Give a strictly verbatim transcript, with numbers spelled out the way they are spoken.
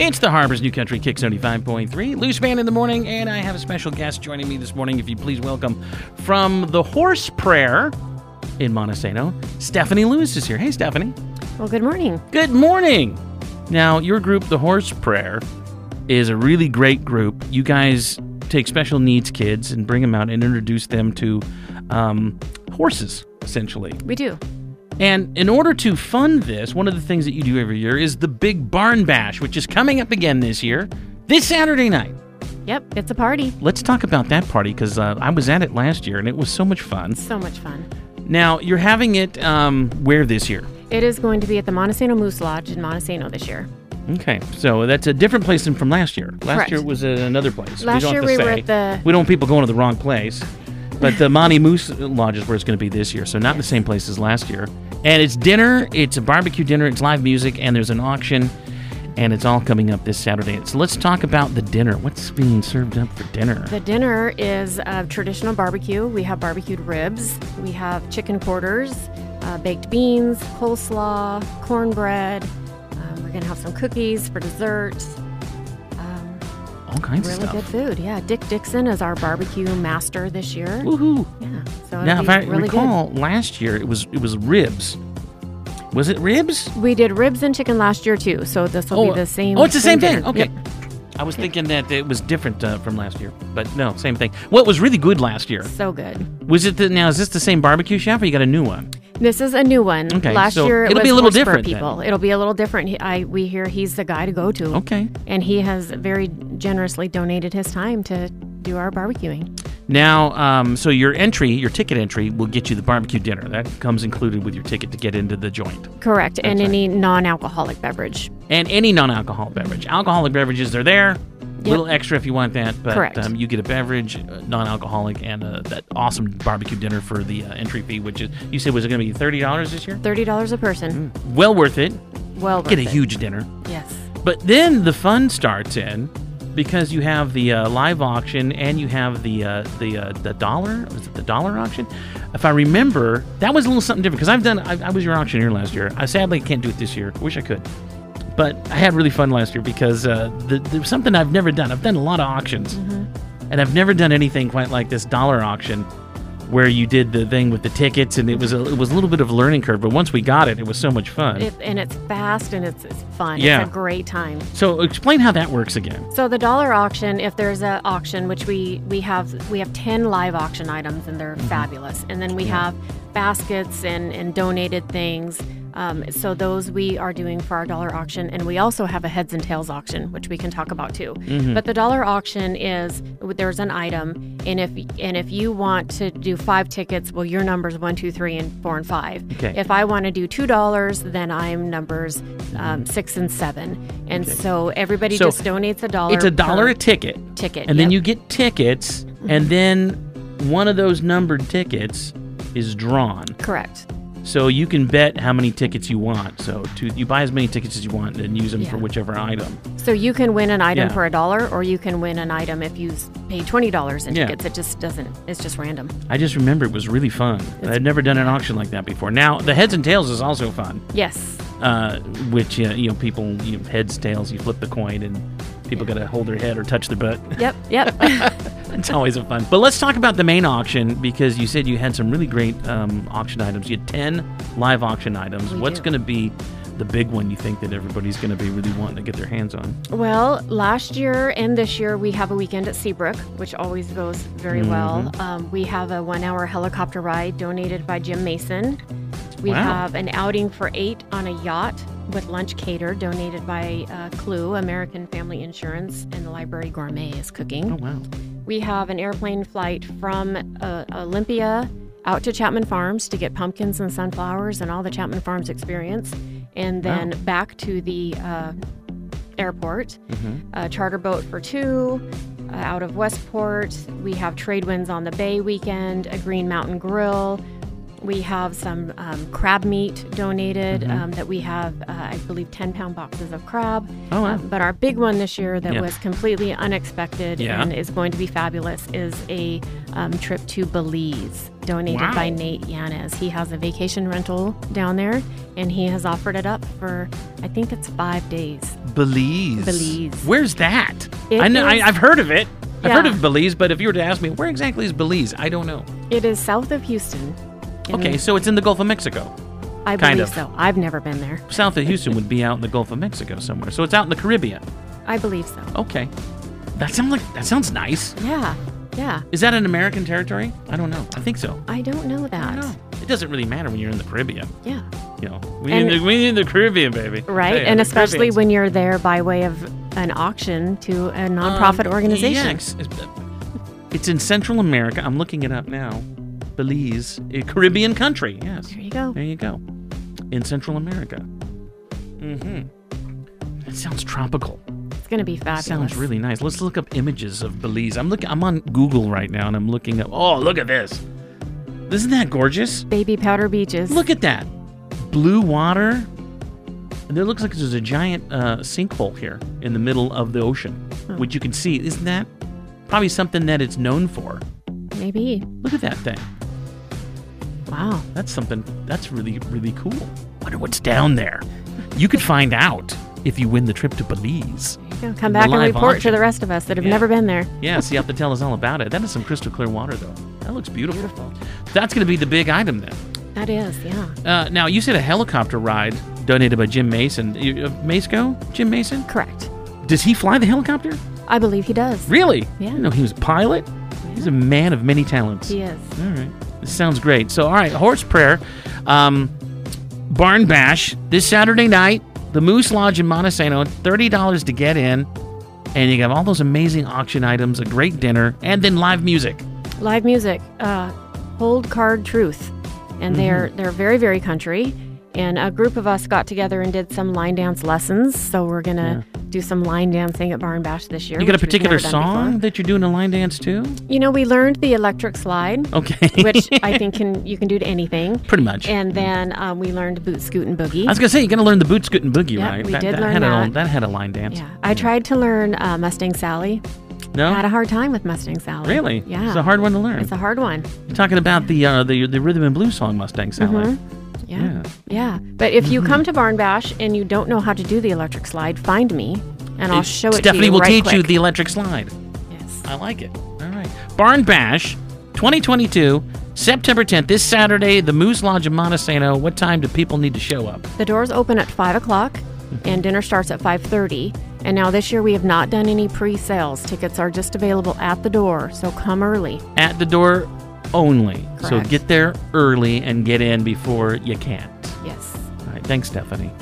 It's the Harbor's New Country Kick seventy-five point three. Loose Band in the morning, and I have a special guest joining me this morning. If you please welcome from the Horse Prayer in Montesano, Stephanie Lewis is here. Hey, Stephanie. Well, good morning. Good morning. Now, your group, the Horse Prayer, is a really great group. You guys take special needs kids and bring them out and introduce them to um, horses, essentially. We do. And in order to fund this, one of the things that you do every year is the Big Barn Bash, which is coming up again this year, this Saturday night. Yep, it's a party. Let's talk about that party, because uh, I was at it last year, and it was so much fun. So much fun. Now, you're having it um, where this year? It is going to be at the Montesano Moose Lodge in Montesano this year. Okay, so that's a different place than from last year. Last Correct. year it was at another place. Last we don't year have to we say. were at the... We don't want people going to the wrong place. But the Monty Moose Lodge is where it's going to be this year, so not the same place as last year. And it's dinner, it's a barbecue dinner, it's live music, and there's an auction, and it's all coming up this Saturday. So let's talk about the dinner. What's being served up for dinner? The dinner is a traditional barbecue. We have barbecued ribs, we have chicken quarters, uh, baked beans, coleslaw, cornbread. Um, we're going to have some cookies for dessert. Um, all kinds really of stuff. Really good food, yeah. Dick Dixon is our barbecue master this year. Woohoo! Yeah, so Now, if I really recall, good. last year it was it was ribs. Was it ribs? We did ribs and chicken last year too, so this will Oh, be the same. Oh, it's the same, thing. dinner. Okay. Yep. I was thinking that it was different uh, from last year, but no, same thing. Well, it was really good last year. So good. Was it the, now? Is this the same barbecue chef, or you got a new one? This is a new one. Okay, Last so year it it'll was be a little Horse Prayer different then. people. It'll be a little different. He, I we hear he's the guy to go to. Okay. And he has very generously donated his time to do our barbecuing. Now, um, so your entry, your ticket entry, will get you the barbecue dinner. That comes included with your ticket to get into the joint. Correct. That's and right. any non-alcoholic beverage. And any non-alcoholic beverage. Alcoholic beverages, they're there. A little extra if you want that, but Correct. um, you get a beverage, uh, non-alcoholic, and uh, that awesome barbecue dinner for the uh, entry fee, which is, you said, was it going to be thirty dollars this year? thirty dollars a person. Mm. Well worth it. Well worth Get a it. huge dinner. Yes. But then the fun starts in, because you have the uh, live auction and you have the uh, the uh, the dollar. Was it the dollar auction? If I remember, that was a little something different, because I've done. I, I was your auctioneer last year. I sadly can't do it this year. Wish I could. But I had really fun last year because uh, the, there's something I've never done. I've done a lot of auctions, Mm-hmm. and I've never done anything quite like this dollar auction, where you did the thing with the tickets, and it was a, it was a little bit of a learning curve. But once we got it, it was so much fun. It, and it's fast and it's, it's fun. Yeah. It's a great time. So explain how that works again. So the dollar auction, if there's an auction, which we we have we have ten live auction items, and they're fabulous. And then we have baskets and, and donated things. Um, so those we are doing for our dollar auction, and we also have a heads and tails auction, which we can talk about too. Mm-hmm. But the dollar auction is there's an item, and if and if you want to do five tickets, well, your numbers one, two, three, and four and five. Okay. If I want to do two dollars, then I'm numbers um, six and seven, and Okay. so everybody So just donates a dollar. It's a dollar per a ticket. ticket, And then yep. you get tickets, and then one of those numbered tickets is drawn. Correct. So you can bet how many tickets you want. So to, you buy as many tickets as you want and use them Yeah. for whichever item. So you can win an item Yeah. for a dollar, or you can win an item if you s- pay twenty dollars in Yeah. tickets. It just doesn't. It's just random. I just remember it was really fun. I'd never done an auction like that before. Now, the heads and tails is also fun, Yes. uh, which, uh, you know, people, you know, heads, tails, you flip the coin, and people got to hold their head or touch their butt. Yep. Yep. It's always a fun. But let's talk about the main auction, because you said you had some really great um, auction items. You had ten live auction items. We What's do. going to be the big one you think that everybody's going to be really wanting to get their hands on? Well, last year and this year we have a weekend at Seabrook, which always goes very well. Mm-hmm. Um, we have a one-hour helicopter ride donated by Jim Mason. We Wow. have an outing for eight on a yacht with lunch catered, donated by uh, Clue, American Family Insurance, and the Library Gourmet is cooking. Oh, wow. We have an airplane flight from uh, Olympia out to Chapman Farms to get pumpkins and sunflowers and all the Chapman Farms experience, and then Wow. back to the uh, airport. Mm-hmm. A charter boat for two uh, out of Westport. We have trade winds on the Bay weekend, a Green Mountain Grill. We have some um, crab meat donated Mhm. um, that we have, uh, I believe, ten-pound boxes of crab. Oh, wow. Um, but our big one this year that Yeah. was completely unexpected Yeah. and is going to be fabulous is a um, trip to Belize, donated Wow. by Nate Yanez. He has a vacation rental down there, and he has offered it up for, I think it's five days. Belize. Belize. Where's that? It I know. is- I, I've heard of it. I've Yeah. heard of Belize, but if you were to ask me, where exactly is Belize? I don't know. It is south of Houston. and Okay, so it's in the Gulf of Mexico. I kind believe of. so. I've never been there. South of Houston would be out in the Gulf of Mexico somewhere. So it's out in the Caribbean. I believe so. Okay. That sounds like that sounds nice. Yeah, yeah. Is that an American territory? I don't know. I think so. I don't know I that. don't know. It doesn't really matter when you're in the Caribbean. Yeah. You know, we And- in the we in the Caribbean, baby. Right, Hey, and the especially Caribbeans. when you're there by way of an auction to a nonprofit Um, organization. yeah, it's, it's in Central America. I'm looking it up now. Belize, a Caribbean country. Yes. There you go. There you go. In Central America. Mm-hmm. That sounds tropical. It's going to be fabulous. Sounds really nice. Let's look up images of Belize. I'm looking. I'm on Google right now, and I'm looking up. Oh, look at this! Isn't that gorgeous? Baby powder beaches. Look at that, blue water. And there looks like there's a giant uh, sinkhole here in the middle of the ocean, Oh. which you can see. Isn't that probably something that it's known for? Maybe. Look at that thing. Wow. That's something. That's really, really cool. Wonder what's down there. You could find out if you win the trip to Belize. There you go. Come The back and live report auction. to the rest of us that have Yeah. never been there. Yeah, so you have to tell us all about it. That is some crystal clear water, though. That looks beautiful. Beautiful. That's going to be the big item then. That is, yeah. Uh, now, you said a helicopter ride donated by Jim Mason. You- Uh, Masco? Jim Mason? Correct. Does he fly the helicopter? I believe he does. Really? Yeah. I didn't know he was a pilot. He's a man of many talents. He is. All right. This sounds great. So, all right, Horse Prayer, um, Barn Bash this Saturday night, the Moose Lodge in Montesano, thirty dollars to get in. And you have all those amazing auction items, a great dinner, and then live music. Live music. Uh, Hold Card Truth. And they're Mm-hmm. they're very, very country. And a group of us got together and did some line dance lessons. So we're going to do some line dancing at Barn Bash this year. You got a which we've particular never done song before. that you're doing a line dance to? You know, we learned the electric slide, Okay. which I think can you can do to anything. Pretty much. And then um, we learned boot scoot and boogie. I was gonna say, you're gonna learn the boot scoot and boogie, Yep, right? we that, did that learn had A, that. that had a line dance. Yeah, I tried to learn uh, Mustang Sally. No, I had a hard time with Mustang Sally. really? Yeah, It's a hard one to learn. It's a hard one. You're talking about the uh, the the rhythm and blues song Mustang Sally. Mhm. Yeah. Yeah. Mm-hmm. yeah, But if you come to Barn Bash and you don't know how to do the electric slide, find me and I'll show it Stephanie to you will right teach you quick. the electric slide. Yes. I like it. All right. Barn Bash, twenty twenty-two, September tenth, this Saturday, the Moose Lodge in Montesano. What time do people need to show up? The doors open at five o'clock, Mm-hmm. and dinner starts at five thirty. And now this year we have not done any pre-sales. Tickets are just available at the door, so come early. At the door only. So Correct. get there early and get in before you can't. Yes. All right. Thanks, Stephanie.